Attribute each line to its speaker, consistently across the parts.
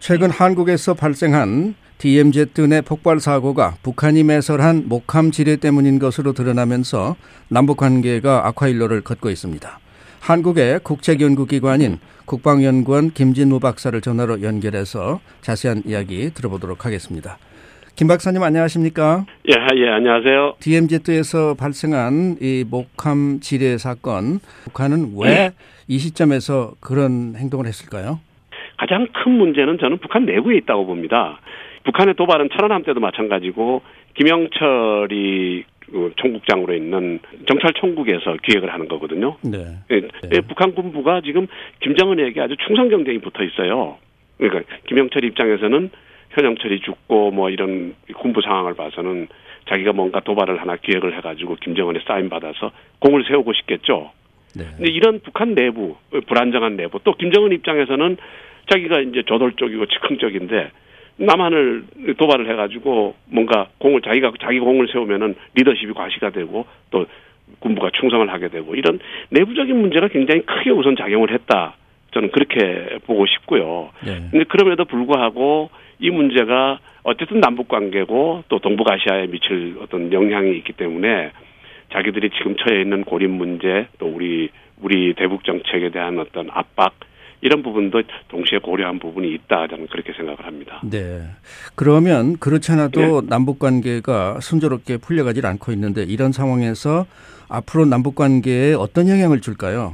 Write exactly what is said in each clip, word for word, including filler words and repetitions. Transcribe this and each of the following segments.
Speaker 1: 최근 한국에서 발생한 디엠지 내 폭발 사고가 북한이 매설한 목함 지뢰 때문인 것으로 드러나면서 남북관계가 악화일로를 걷고 있습니다. 한국의 국책연구기관인 국방연구원 김진무 박사를 전화로 연결해서 자세한 이야기 들어보도록 하겠습니다. 김 박사님 안녕하십니까?
Speaker 2: 예, 예, 안녕하세요.
Speaker 1: 디엠지에서 발생한 이 목함 지뢰 사건, 북한은 왜 이 시점에서 그런 행동을 했을까요?
Speaker 2: 가장 큰 문제는 저는 북한 내부에 있다고 봅니다. 북한의 도발은 천안함 때도 마찬가지고 김영철이 총국장으로 있는 정찰총국에서 기획을 하는 거거든요.
Speaker 1: 네.
Speaker 2: 네.
Speaker 1: 네.
Speaker 2: 북한 군부가 지금 김정은에게 아주 충성 경쟁이 붙어 있어요. 그러니까 김영철 입장에서는 현영철이 죽고 뭐 이런 군부 상황을 봐서는 자기가 뭔가 도발을 하나 기획을 해가지고 김정은에 사인 받아서 공을 세우고 싶겠죠.
Speaker 1: 네.
Speaker 2: 근데 이런 북한 내부 불안정한 내부 또 김정은 입장에서는 자기가 이제 저돌적이고 즉흥적인데 남한을 도발을 해가지고 뭔가 공을 자기가 자기 공을 세우면은 리더십이 과시가 되고 또 군부가 충성을 하게 되고 이런 내부적인 문제가 굉장히 크게 우선 작용을 했다. 저는 그렇게 보고 싶고요.
Speaker 1: 네.
Speaker 2: 근데 그럼에도 불구하고 이 문제가 어쨌든 남북 관계고 또 동북아시아에 미칠 어떤 영향이 있기 때문에 자기들이 지금 처해 있는 고립 문제 또 우리 우리 대북 정책에 대한 어떤 압박 이런 부분도 동시에 고려한 부분이 있다 저는 그렇게 생각을 합니다.
Speaker 1: 네. 그러면 그렇지 않아도
Speaker 2: 네.
Speaker 1: 남북 관계가 순조롭게 풀려가질 않고 있는데 이런 상황에서 앞으로 남북 관계에 어떤 영향을 줄까요?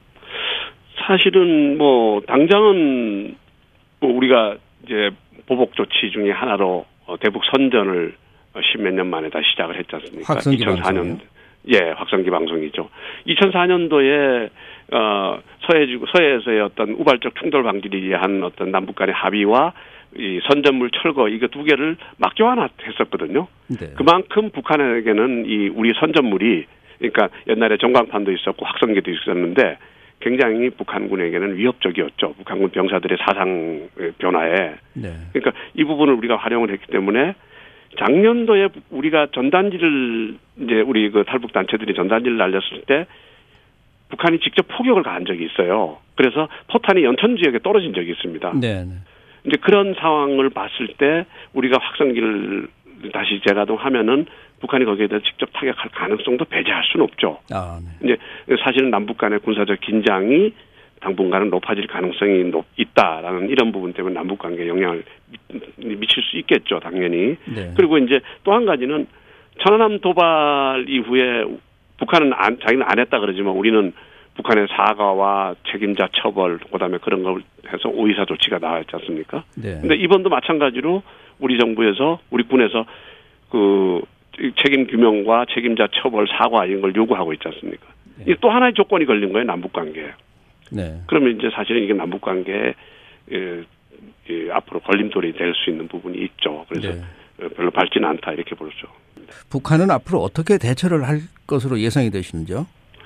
Speaker 2: 사실은 뭐 당장은 뭐 우리가 이제 보복 조치 중에 하나로 대북 선전을 십몇 년 만에 다시 시작을 했지 않습니까?
Speaker 1: 확성기
Speaker 2: 이천사 년
Speaker 1: 방송이요?
Speaker 2: 예, 확성기 방송이죠. 이천사 년도에 어 서해지구 서해에서의 어떤 우발적 충돌 방지를 위한 어떤 남북 간의 합의와 이 선전물 철거 이거 두 개를 막교환했었거든요.
Speaker 1: 네.
Speaker 2: 그만큼 북한에게는 이 우리 선전물이 그러니까 옛날에 전광판도 있었고 확성기도 있었는데 굉장히 북한군에게는 위협적이었죠. 북한군 병사들의 사상 변화에.
Speaker 1: 네.
Speaker 2: 그러니까 이 부분을 우리가 활용을 했기 때문에 작년도에 우리가 전단지를 이제 우리 그 탈북 단체들이 전단지를 날렸을 때 북한이 직접 포격을 가한 적이 있어요. 그래서 포탄이 연천 지역에 떨어진 적이 있습니다.
Speaker 1: 네. 네.
Speaker 2: 이제 그런 상황을 봤을 때 우리가 확성기를 다시 재가동하면은 북한이 거기에 대해서 직접 타격할 가능성도 배제할 수는 없죠.
Speaker 1: 아, 네.
Speaker 2: 이제 사실은 남북 간의 군사적 긴장이 당분간은 높아질 가능성이 높, 있다라는 이런 부분 때문에 남북 관계에 영향을 미칠 수 있겠죠, 당연히.
Speaker 1: 네.
Speaker 2: 그리고 이제 또 한 가지는 천안함 도발 이후에 북한은 안, 자기는 안 했다 그러지만 우리는 북한의 사과와 책임자 처벌, 그다음에 그런 걸 해서 오이사 조치가 나왔지 않습니까?
Speaker 1: 네.
Speaker 2: 근데 이번도 마찬가지로 우리 정부에서 우리 군에서 그 책임 규명과 책임자 처벌 사과 이런 걸 요구하고 있지 않습니까?
Speaker 1: 네.
Speaker 2: 이게 또 하나의 조건이 걸린 거예요, 남북 관계에.
Speaker 1: 네.
Speaker 2: 그러면 이제 사실은 이게 남북 관계에 예, 예, 앞으로 걸림돌이 될 수 있는 부분이 있죠. 그래서
Speaker 1: 네.
Speaker 2: 별로 밝지는 않다 이렇게 보죠.
Speaker 1: 북한은 앞으로 어떻게 대처를 할 것으로 예상이 되시는지요?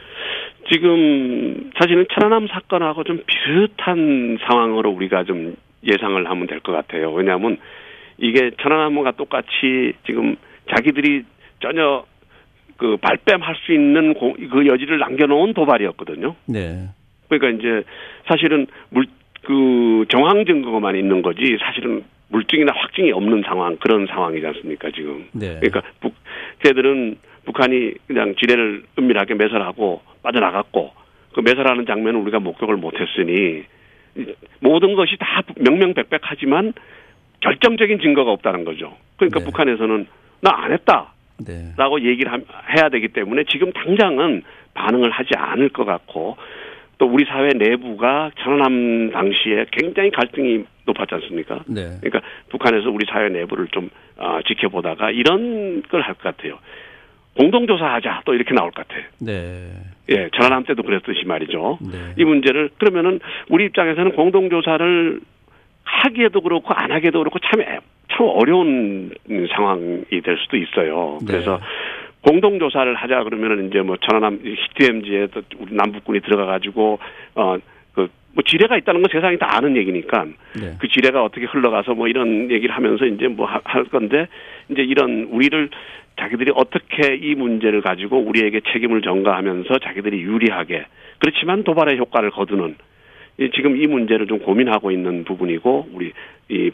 Speaker 2: 지금 사실은 천안함 사건하고 좀 비슷한 상황으로 우리가 좀 예상을 하면 될 것 같아요. 왜냐하면 이게 천안함과 똑같이 지금 자기들이 전혀 그 발뺌할 수 있는 고, 그 여지를 남겨놓은 도발이었거든요.
Speaker 1: 네.
Speaker 2: 그러니까 이제 사실은 물, 그 정황 증거만 있는 거지 사실은 물증이나 확증이 없는 상황 그런 상황이지 않습니까 지금.
Speaker 1: 네.
Speaker 2: 그러니까 북, 걔들은 북한이 그냥 지뢰를 은밀하게 매설하고 빠져나갔고 그 매설하는 장면을 우리가 목격을 못했으니 모든 것이 다 명명백백하지만 결정적인 증거가 없다는 거죠. 그러니까
Speaker 1: 네.
Speaker 2: 북한에서는 나 안 했다.
Speaker 1: 네.
Speaker 2: 라고 얘기를 하, 해야 되기 때문에 지금 당장은 반응을 하지 않을 것 같고 또 우리 사회 내부가 천안함 당시에 굉장히 갈등이 높았지 않습니까?
Speaker 1: 네.
Speaker 2: 그러니까 북한에서 우리 사회 내부를 좀 어, 지켜보다가 이런 걸 할 것 같아요. 공동조사하자 또 이렇게 나올 것 같아요.
Speaker 1: 네.
Speaker 2: 예, 천안함 때도 그랬듯이 말이죠.
Speaker 1: 네.
Speaker 2: 이 문제를 그러면은 우리 입장에서는 공동조사를 하기에도 그렇고 안 하기에도 그렇고 참, 참 어려운 상황이 될 수도 있어요. 그래서
Speaker 1: 네.
Speaker 2: 공동조사를 하자 그러면은 이제 뭐 천안함 디엠지에 우리 남북군이 들어가가지고 어 그 뭐 지뢰가 있다는 건 세상이 다 아는 얘기니까
Speaker 1: 네.
Speaker 2: 그 지뢰가 어떻게 흘러가서 뭐 이런 얘기를 하면서 이제 뭐 할 건데 이제 이런 우리를 자기들이 어떻게 이 문제를 가지고 우리에게 책임을 전가하면서 자기들이 유리하게 그렇지만 도발의 효과를 거두는 지금 이 문제를 좀 고민하고 있는 부분이고 우리 이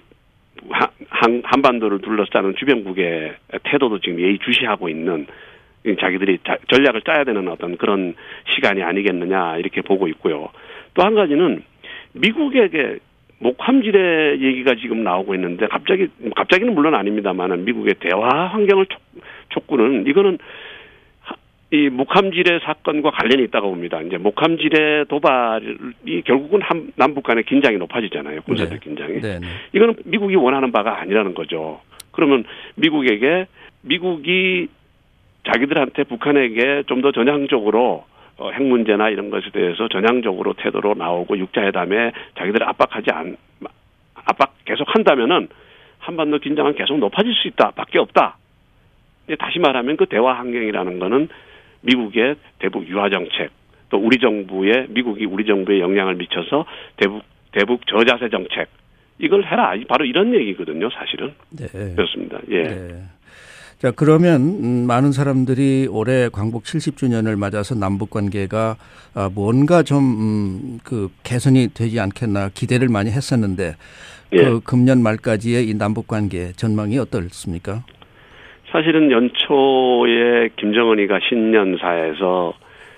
Speaker 2: 한, 한반도를 둘러싸는 주변국의 태도도 지금 예의주시하고 있는 자기들이 자, 전략을 짜야 되는 어떤 그런 시간이 아니겠느냐 이렇게 보고 있고요. 또 한 가지는 미국에게 목함지뢰 얘기가 지금 나오고 있는데 갑자기 갑자기는 물론 아닙니다만은 미국의 대화 환경을 촉구는 이거는 이 목함지뢰 사건과 관련이 있다고 봅니다. 이제 목함지뢰 도발이 결국은 한, 남북 간의 긴장이 높아지잖아요. 군사적 네. 긴장이. 네, 네. 이거는 미국이 원하는 바가 아니라는 거죠. 그러면 미국에게 미국이 자기들한테 북한에게 좀 더 전향적으로 어, 핵 문제나 이런 것에 대해서 전향적으로 태도로 나오고 육자회담에 자기들을 압박하지 않 압박 계속 한다면은 한반도 긴장은 계속 높아질 수 있다. 밖에 없다. 다시 말하면 그 대화 환경이라는 거는 미국의 대북 유화 정책, 또 우리 정부의 미국이 우리 정부에 영향을 미쳐서 대북 대북 저자세 정책 이걸 해라. 바로 이런 얘기거든요, 사실은. 네. 그렇습니다. 예. 네.
Speaker 1: 자, 그러면 음, 많은 사람들이 올해 광복 칠십 주년을 맞아서 남북 관계가 아, 뭔가 좀 음, 그 개선이 되지 않겠나 기대를 많이 했었는데 예. 그 금년 말까지의 이 남북 관계 전망이 어떻습니까?
Speaker 2: 사실은 연초에 김정은이가 신년사에서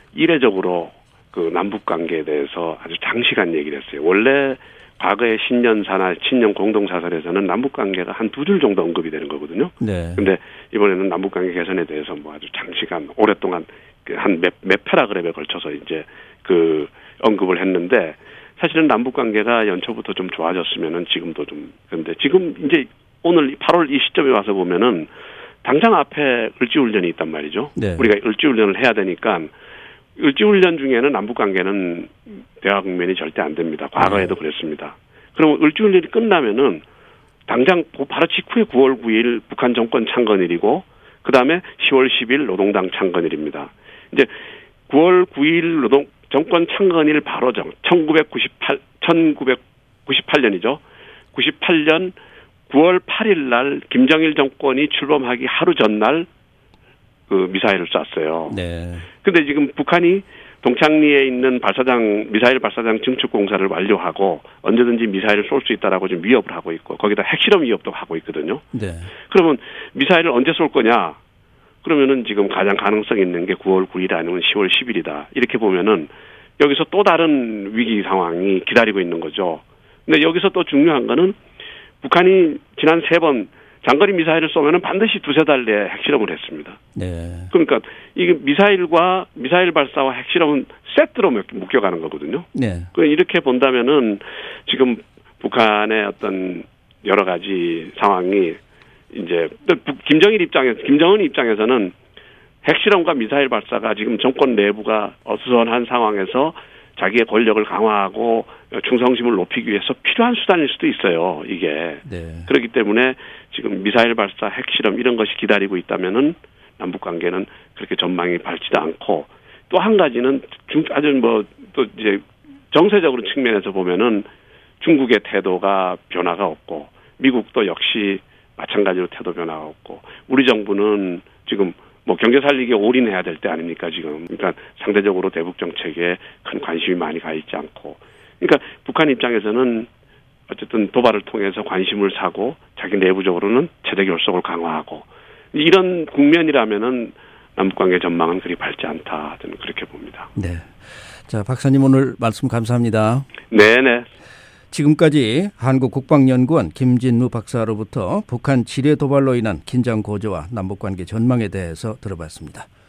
Speaker 2: 이례적으로 그 남북 관계에 대해서 아주 장시간 얘기를 했어요. 원래 과거의 신년사나 친년 공동사설에서는 남북 관계가 한 두 줄 정도 언급이 되는 거거든요. 네. 근데 이번에는 남북 관계 개선에 대해서 뭐 아주 장시간 오랫동안 한 몇 몇 패러그램에 걸쳐서 이제 그 언급을 했는데 사실은 남북 관계가 연초부터 좀 좋아졌으면은 지금도 좀 그런데 지금 이제 오늘 팔월 이 시점에 와서 보면은 당장 앞에 을지훈련이 있단 말이죠. 네. 우리가 을지훈련을 해야 되니까 을지훈련 중에는 남북관계는 대화 국면이 절대 안 됩니다. 과거에도 네. 그랬습니다. 그러면 을지훈련이 끝나면은 당장 바로 직후에 구월 구일 북한 정권 창건일이고 그 다음에 시월 십일 노동당 창건일입니다. 이제 구월 구일 노동 정권 창건일 바로 정 천구백구십팔 천구백구십팔 년이죠. 구십팔 년 구월 팔일 날 김정일 정권이 출범하기 하루 전날 그 미사일을 쐈어요. 네. 근데 지금 북한이 동창리에 있는 발사장 미사일 발사장 증축 공사를 완료하고 언제든지 미사일을 쏠 수 있다라고 지금 위협을 하고 있고 거기다 핵실험 위협도 하고 있거든요. 네. 그러면 미사일을 언제 쏠 거냐? 그러면은 지금 가장 가능성 있는 게 구월 구일 아니면 시월 십일이다. 이렇게 보면은 여기서 또 다른 위기 상황이 기다리고 있는 거죠. 근데 여기서 또 중요한 거는 북한이 지난 세 번 장거리 미사일을 쏘면은 반드시 두세 달 내에 핵실험을 했습니다. 네. 그러니까 이게 미사일과 미사일 발사와 핵실험은 세트로 묶여가는 거거든요. 네. 이렇게 본다면은 지금 북한의 어떤 여러 가지 상황이 이제 김정일 입장에서 김정은 입장에서는 핵실험과 미사일 발사가 지금 정권 내부가 어수선한 상황에서 자기의 권력을 강화하고 충성심을 높이기 위해서 필요한 수단일 수도 있어요. 이게. 네. 그렇기 때문에 지금 미사일 발사, 핵실험 이런 것이 기다리고 있다면은 남북 관계는 그렇게 전망이 밝지도 않고 또 한 가지는 중 아주 뭐 또 이제 정세적으로 측면에서 보면은 중국의 태도가 변화가 없고 미국도 역시 마찬가지로 태도 변화가 없고 우리 정부는 지금 뭐 경제 살리기에 올인해야 될 때 아닙니까 지금. 그러니까 상대적으로 대북 정책에 큰 관심이 많이 가 있지 않고. 그러니까 북한 입장에서는 어쨌든 도발을 통해서 관심을 사고 자기 내부적으로는 체제 결속을 강화하고 이런 국면이라면은 남북 관계 전망은 그리 밝지 않다. 저는 그렇게 봅니다.
Speaker 1: 네. 자, 박사님 오늘 말씀 감사합니다.
Speaker 2: 네네.
Speaker 1: 지금까지 한국국방연구원 김진무 박사로부터 북한 지뢰 도발로 인한 긴장 고조와 남북관계 전망에 대해서 들어봤습니다.